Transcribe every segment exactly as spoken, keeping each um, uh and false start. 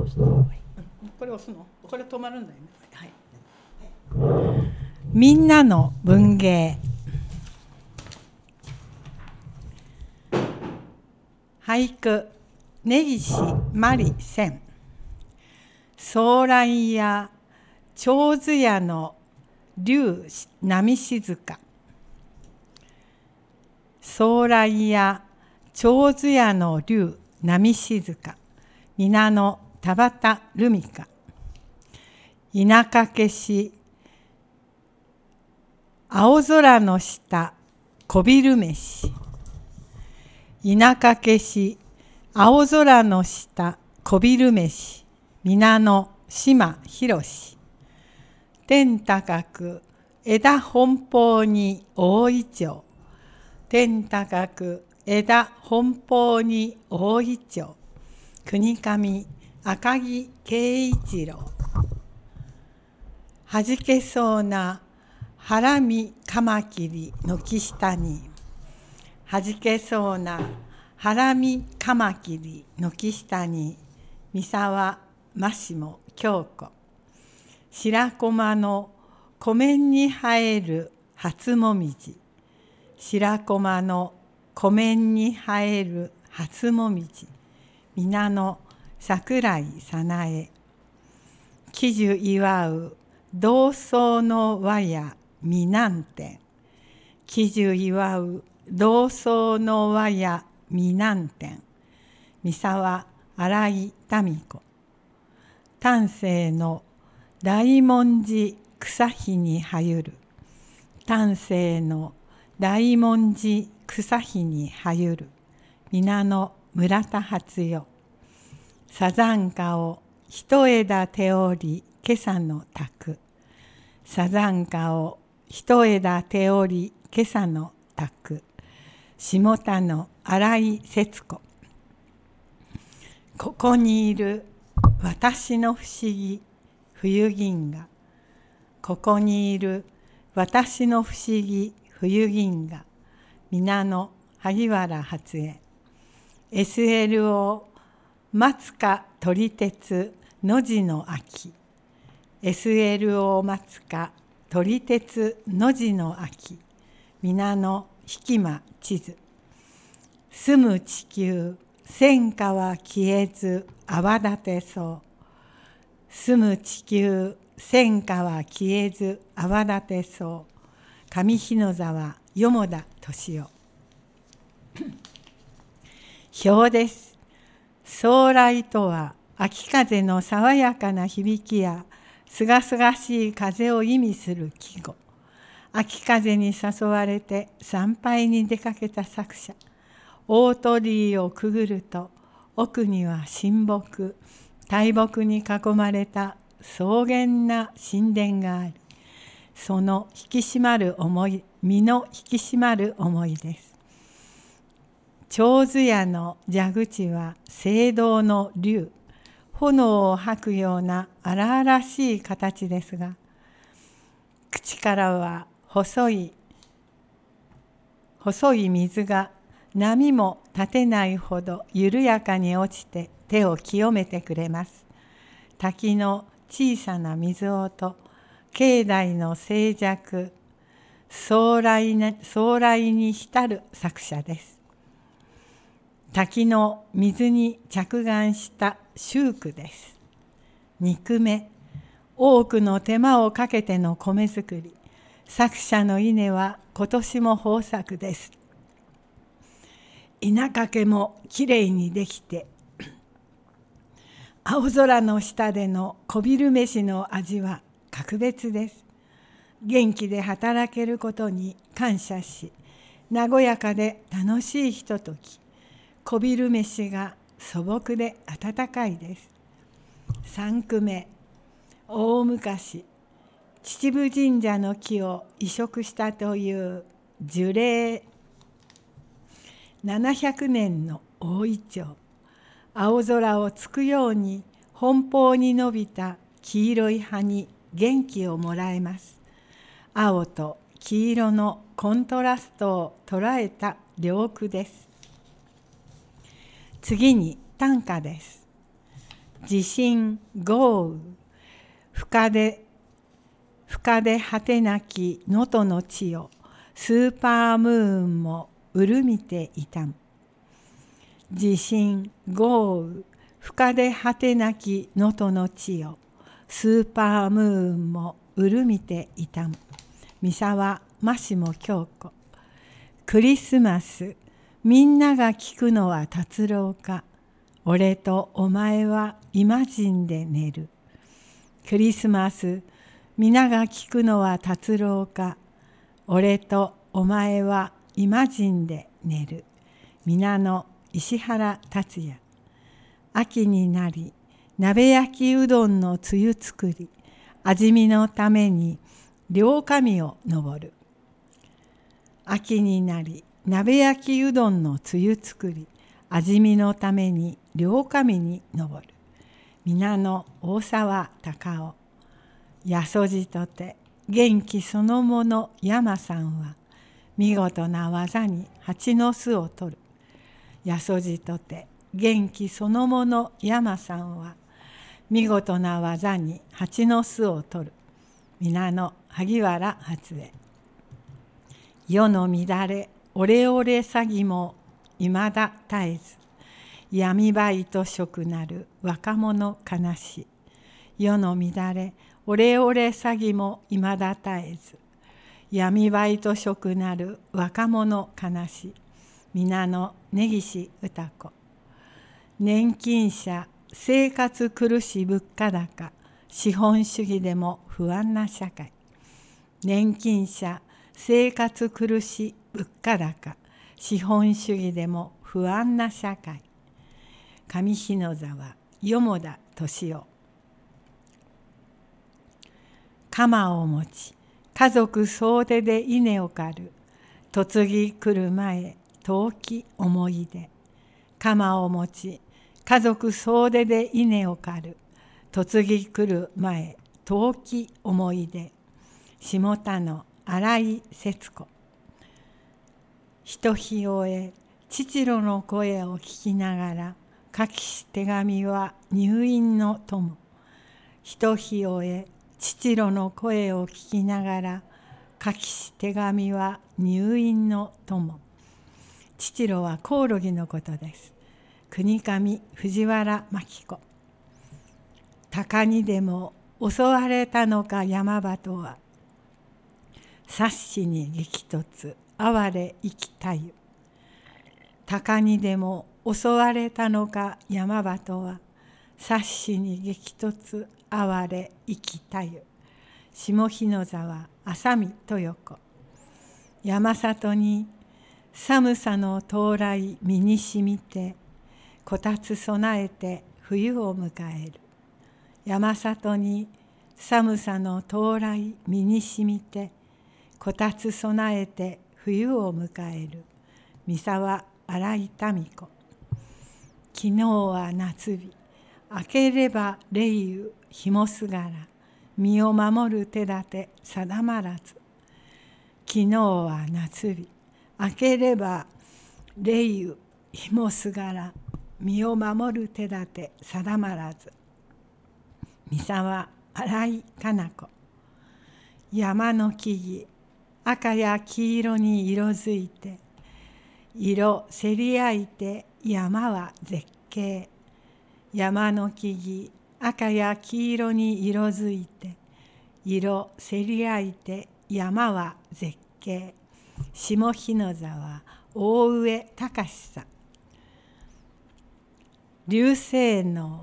これ押すの？これ止まるんだよね。はい。みんなの文芸。俳句、根岸まりせん。壮蘭や長寿屋の龍波静か。壮蘭や長寿屋の龍波静か。皆の田畑留美か。田舎消し青空の下こびる飯。田舎消し青空の下こびる飯。皆の島博し。天高く枝奔放に大いちょう。天高く枝奔放に大いちょう。国上赤木圭一郎。はじけそうなハラミカマキリ軒下に。はじけそうなハラミカマキリ軒下に。三沢マシモ京子。白駒の湖面に生える初もみじ。白駒の湖面に生える初もみじ。皆の桜井早苗。喜寿祝う同窓の輪や美南天。喜寿祝う同窓の輪や美南天。三沢新井民子。丹西の大文字草日にはゆる。丹西の大文字草日にはゆる。皆の村田初代。サザンカを一枝手織り今朝の宅。サザンカを一枝手織り今朝の宅。下田の新井節子。ここにいる私の不思議冬銀河。ここにいる私の不思議冬銀河。皆の萩原初江。エスエルオー 松か撮り鉄野地の秋。エスエルオー 松か撮り鉄野地の秋。皆の引間地図。住む地球戦火は消えず泡立てそう。住む地球戦火は消えず泡立てそう。上日野沢四田敏夫。表です。壮来とは秋風の爽やかな響きやすがすがしい風を意味する季語。秋風に誘われて参拝に出かけた作者。大鳥居をくぐると奥には神木、大木に囲まれた草原な神殿があり、その引き締まる思い、身の引き締まる思いです。長寿屋の蛇口は青銅の竜、炎を吐くような荒々しい形ですが、口からは細い細い水が波も立てないほど緩やかに落ちて手を清めてくれます。滝の小さな水音、境内の静寂、壮来に、壮来に浸る作者です。滝の水に着眼した秀句です。に句目、多くの手間をかけての米作り。作者の稲は今年も豊作です。稲かけもきれいにできて、青空の下でのこびる飯の味は格別です。元気で働けることに感謝し、和やかで楽しいひととき。こびる飯が素朴で温かいです。さん句目、大昔、秩父神社の木を移植したという樹齢ななひゃくねんの大イチョウ。青空をつくように奔放に伸びた黄色い葉に元気をもらえます。青と黄色のコントラストを捉えた良句です。次に短歌です。 地震豪雨深で深で果てなき能登の地をスーパームーンも潤みていたむ。地震豪雨深で果てなき能登の地をスーパームーンも潤みていたむ。三沢真下京子。クリスマスみんなが聞くのは達郎か。俺とお前はイマジンで寝る。クリスマスみんなが聞くのは達郎か。俺とお前はイマジンで寝る。皆の石原達也。秋になり鍋焼きうどんのつゆ作り、味見のために両神を登る。秋になり鍋焼きうどんのつゆ作り、味見のために両神に登る。皆の大沢隆夫。やそじとて元気そのもの山さんは見事な技に蜂の巣を取る。やそじとて元気そのもの山さんは見事な技に蜂の巣を取る。皆の萩原初江。世の乱れオレオレ詐欺もいまだ絶えず、闇バイト職なる若者悲しい。世の乱れオレオレ詐欺もいまだ絶えず、闇バイト職なる若者悲しい。皆の根岸歌子。年金者生活苦し物価高、資本主義でも不安な社会。年金者生活苦し物価高、資本主義でも不安な社会。上日野沢四田敏夫。鎌を持ち家族総出で稲を刈る。嫁ぎ来る前遠き思い出。鎌を持ち家族総出で稲を刈る。嫁ぎ来る前遠き思い出。下田の新井節子。ひと日終え父郎の声を聞きながら書きし手紙は入院の友。ひと日終え父郎の声を聞きながら書きし手紙は入院の友。父郎はコオロギのことです。国上藤原真紀子。鷹にでも襲われたのか山鳩は、殺死に激突哀れ生きたゆ。鷹にでも襲われたのか山鳩は、殺死に激突哀れ生きたゆ。下日野沢浅見豊子。山里に寒さの到来身にしみて、こたつ備えて冬を迎える。山里に寒さの到来身にしみて、こたつ備えて冬を迎える。三沢新井民子。昨日は夏日、明ければ冷雨紐すがら、身を守る手立て定まらず。昨日は夏日、明ければ冷雨紐すがら、身を守る手立て定まらず。三沢新井加奈子。山の木々赤や黄色に色づいて、色せり合いて山は絶景。山の木々赤や黄色に色づいて、色せり合いて山は絶景。下日野沢大上隆さん。流星の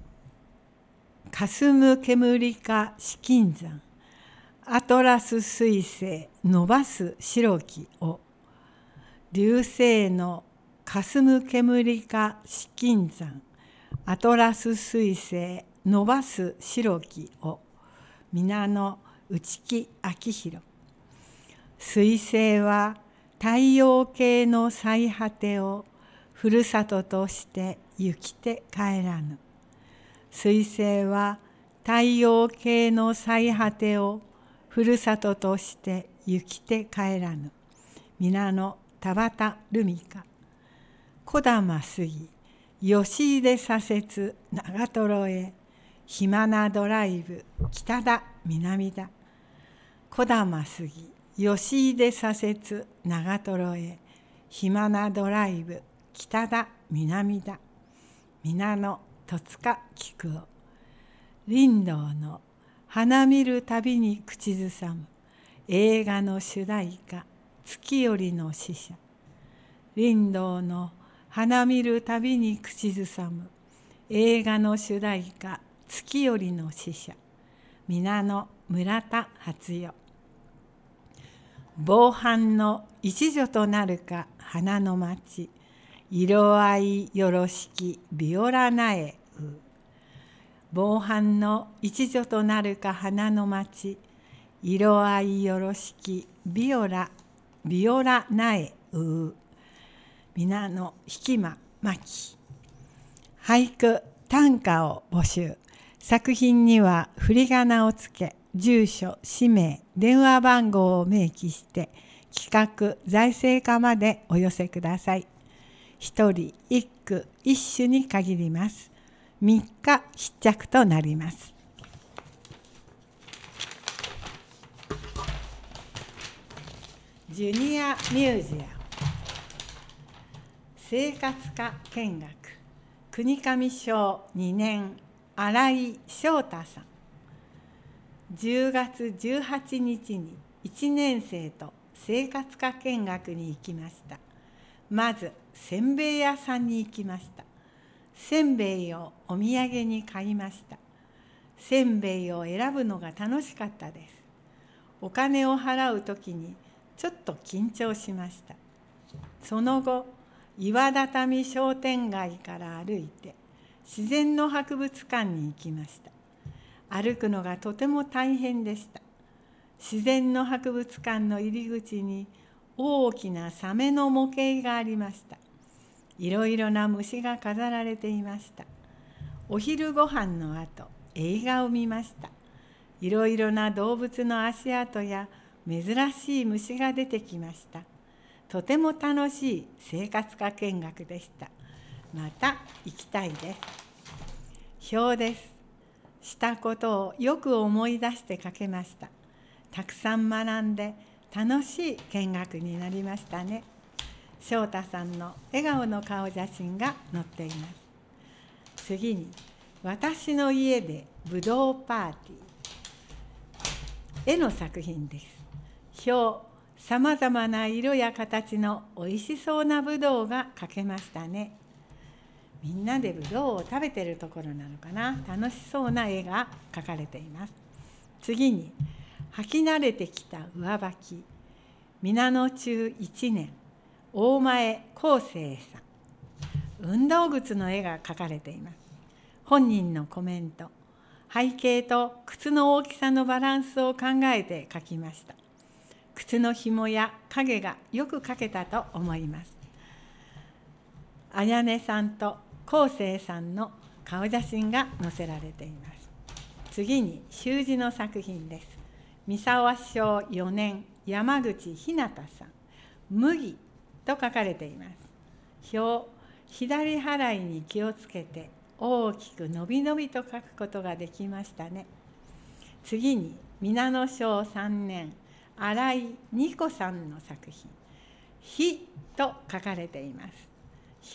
霞む煙か紫金山、アトラス彗星伸ばす白きを。流星の霞む煙か紫金山、アトラス彗星伸ばす白きを。皆の内木昭弘。彗星は太陽系の最果てをふるさととして行きて帰らぬ。彗星は太陽系の最果てをふるさととして行きて帰らぬ。皆の田畑留美香。小玉杉吉出左折長瀞へ、暇なドライブ北だ南だ。小玉杉吉出左折長瀞へ、暇なドライブ北だ南だ。皆の戸塚菊夫。林道の花見るたびに口ずさむ映画の主題歌、月よりの使者。林道の花見るたびに口ずさむ映画の主題歌、月よりの使者。皆の村田初代。防犯の一助となるか花の町、色合いよろしきビオラ苗う。防犯の一助となるか花の町、色合いよろしきビオラビオラ苗う。皆の引き間巻。俳句短歌を募集。作品には振り仮名をつけ、住所、氏名、電話番号を明記して企画・財政課までお寄せください。一人一句一首に限ります。みっか必着となります。ジュニアミュージアム生活科見学国上小にねん新井翔太さん。じゅうがつじゅうはちにちにいちねんせいと生活科見学に行きました。まずせんべい屋さんに行きました。せんべいをお土産に買いました。せんべいを選ぶのが楽しかったです。お金を払うときにちょっと緊張しました。その後、岩畳商店街から歩いて自然の博物館に行きました。歩くのがとても大変でした。自然の博物館の入り口に大きなサメの模型がありました。いろいろな虫が飾られていました。お昼ご飯の後、映画を見ました。いろいろな動物の足跡や珍しい虫が出てきました。とても楽しい生活科見学でした。また行きたいです。表です。したことをよく思い出して書けました。たくさん学んで楽しい見学になりましたね。翔太さんの笑顔の顔写真が載っています。次に、私の家でぶどうパーティー。絵の作品です。表、さまざまな色や形のおいしそうなぶどうが描けましたね。みんなでぶどうを食べてるところなのかな。楽しそうな絵が描かれています。次に、履き慣れてきた上履き。皆野中いちねん、大前康生さん。運動靴の絵が描かれています。本人のコメント。背景と靴の大きさのバランスを考えて描きました。靴の紐や影がよく描けたと思います。あやねさんと康生さんの顔写真が載せられています。次に習字の作品です。三沢小よねん山口ひなたさん。麦と書かれています。表、左払いに気をつけて大きくのびのびと書くことができましたね。次に皆野小さんねん新井二子さんの作品。火と書かれています。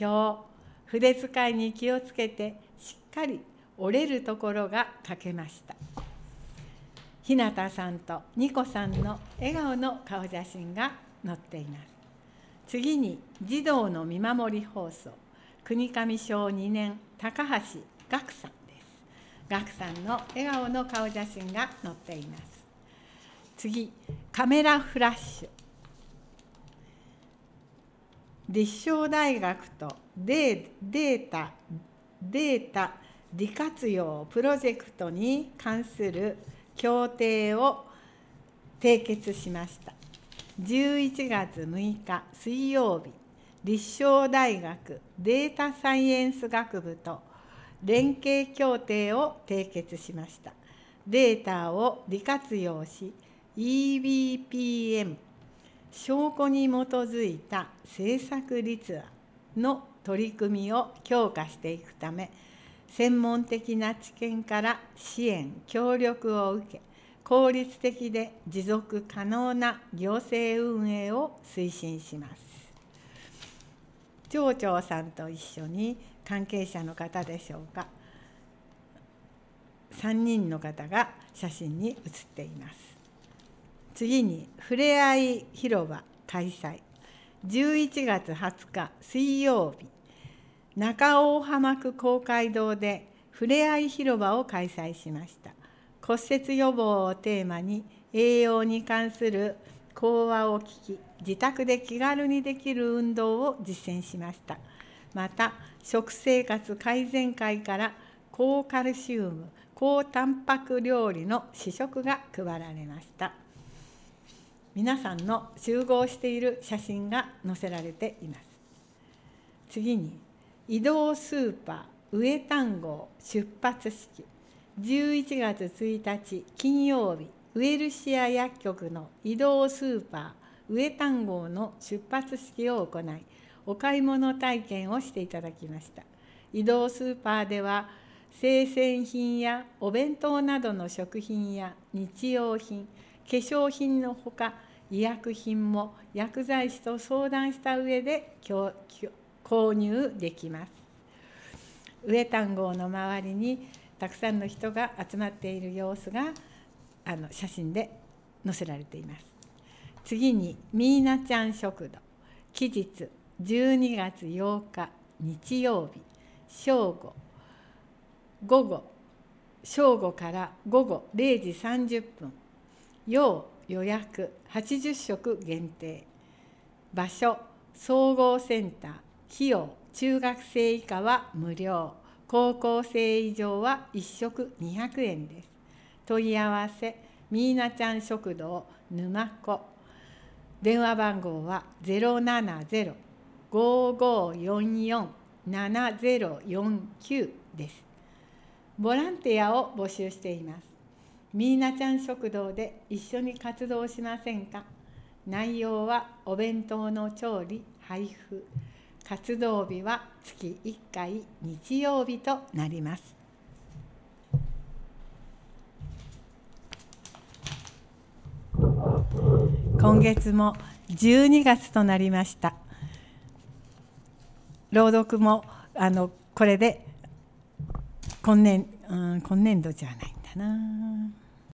表、筆使いに気をつけてしっかり折れるところが書けました。日向さんとニコさんの笑顔の顔写真が載っています。次に児童の見守り放送。国上小にねん高橋岳さんです。岳さんの笑顔の顔写真が載っています。次、カメラフラッシュ。立正大学とデータ、データ利活用プロジェクトに関する協定を締結しました。じゅういちがつむいか水曜日、立正大学データサイエンス学部と連携協定を締結しました。データを利活用し、イービーピーエム、証拠に基づいた政策立案の取り組みを強化していくため、専門的な知見から支援・協力を受け、効率的で持続可能な行政運営を推進します。町長さんと一緒に関係者の方でしょうか、さんにんの方が写真に写っています。次に、ふれあい広場開催。じゅういちがつはつか水曜日、中大浜区公会堂でふれあい広場を開催しました。骨折予防をテーマに、栄養に関する講話を聞き、自宅で気軽にできる運動を実践しました。また、食生活改善会から高カルシウム、高タンパク料理の試食が配られました。皆さんの集合している写真が載せられています。次に、移動スーパー上丹郷出発式。じゅういちがつついたち金曜日、ウエルシア薬局の移動スーパー上丹郷の出発式を行い、お買い物体験をしていただきました。移動スーパーでは、生鮮品やお弁当などの食品や日用品、化粧品のほか、医薬品も薬剤師と相談した上で購入できます。上丹郷の周りにたくさんの人が集まっている様子があの写真で載せられています。次に、ミーナちゃん食堂。期日じゅうにがつようか日曜日、正午、午後、正午から午後れいじさんじゅっぷん、要予約はちじゅっしょく限定。場所、総合センター。費用、中学生以下は無料、高校生以上はいっしょくにひゃくえんです。問い合わせ、ミーナちゃん食堂沼子。電話番号は ゼロななゼロ ごーごーよんよん ななゼロよんきゅう です。ボランティアを募集しています。ミーナちゃん食堂で一緒に活動しませんか？内容はお弁当の調理・配布。活動日はつきいっかい日曜日となります。今月もじゅうにがつとなりました。朗読もあのこれで今年、うん、今年度じゃないんだな。